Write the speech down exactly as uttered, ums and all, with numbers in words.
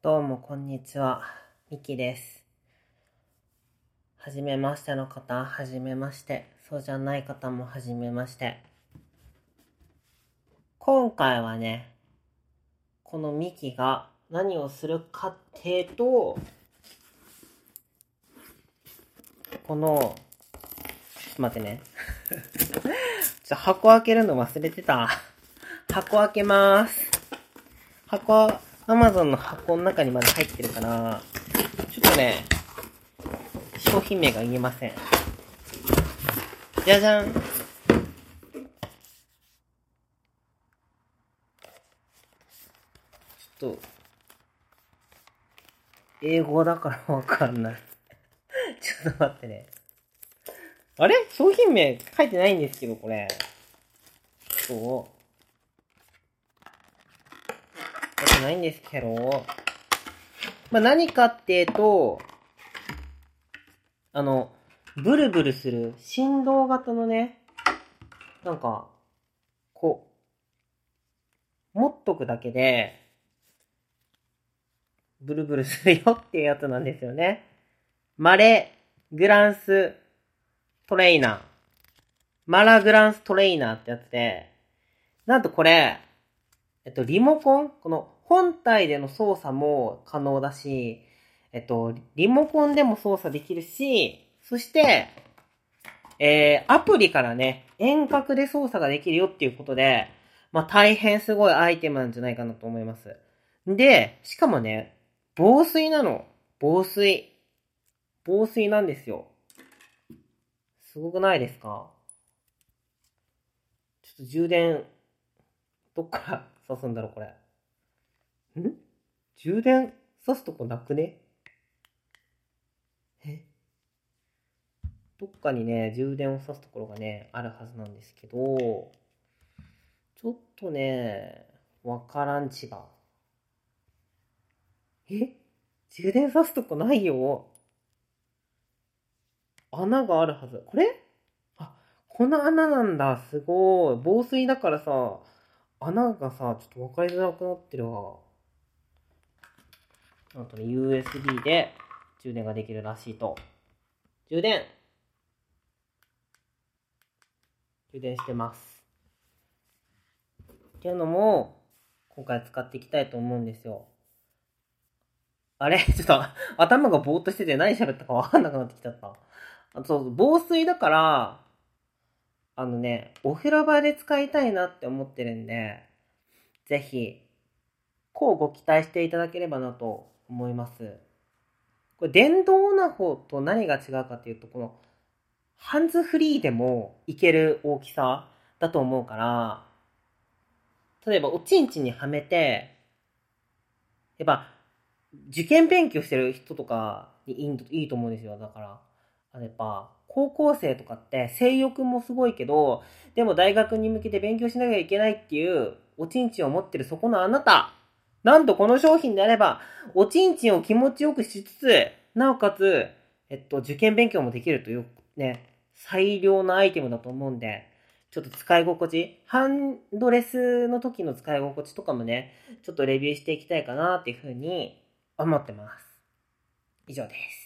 どうもこんにちは、ミキです。はじめましての方、はじめまして。そうじゃない方もはじめまして。今回はね、このミキが何をするかっていうと、この、ちょっと待ってね。ちょ箱開けるの忘れてた。箱開けまーす。箱は Amazon の箱の中にまで入ってるから、ちょっとね、商品名が言えません。じゃじゃん。ちょっと、英語だからわかんない。ちょっと待ってね。あれ商品名書いてないんですけど、これ。そう。書いてないんですけど。まあ、何かっていうと、あの、ブルブルする振動型のね、なんか、こう、持っとくだけで、ブルブルするよっていうやつなんですよね。マレグランストレイナー。マラグランストレイナーってやつで、なんとこれ、えっと、リモコン、この本体での操作も可能だし、えっと、リモコンでも操作できるし、そして、えー、アプリからね、遠隔で操作ができるよっていうことで、まあ、大変すごいアイテムなんじゃないかなと思います。で、しかもね、防水なの。防水。防水なんですよ。すごくないですか？ちょっと充電、どっから刺すんだろう、これ。ん充電刺すとこなくね？えどっかにね、充電を刺すところがね、あるはずなんですけど、ちょっとね、わからんちが。え充電刺すとこないよ。穴があるはず。これあ、この穴なんだ。すごい。防水だからさ、穴がさ、ちょっとわかりづらくなってるわ。あとね、ユーエスビー で充電ができるらしいと。充電充電してます。っていうのも、今回使っていきたいと思うんですよ。あれちょっと頭がぼーっとしてて何喋ったかわかんなくなってきちゃった。あと、防水だから、あのね、お風呂場で使いたいなって思ってるんで、ぜひ、こうご期待していただければなと思います。これ電動オナホと何が違うかっていうと、このハンズフリーでもいける大きさだと思うから、例えばおちんちんにはめて、やっぱ受験勉強してる人とかにいいと思うんですよ。だから、あのやっぱ高校生とかって性欲もすごいけど、でも大学に向けて勉強しなきゃいけないっていうおちんちんを持ってるそこのあなた、なんとこの商品であれば、おちんちんを気持ちよくしつつ、なおかつ、えっと、受験勉強もできるというね、最良なアイテムだと思うんで、ちょっと使い心地、ハンドレスの時の使い心地とかもね、ちょっとレビューしていきたいかなっていうふうに思ってます。以上です。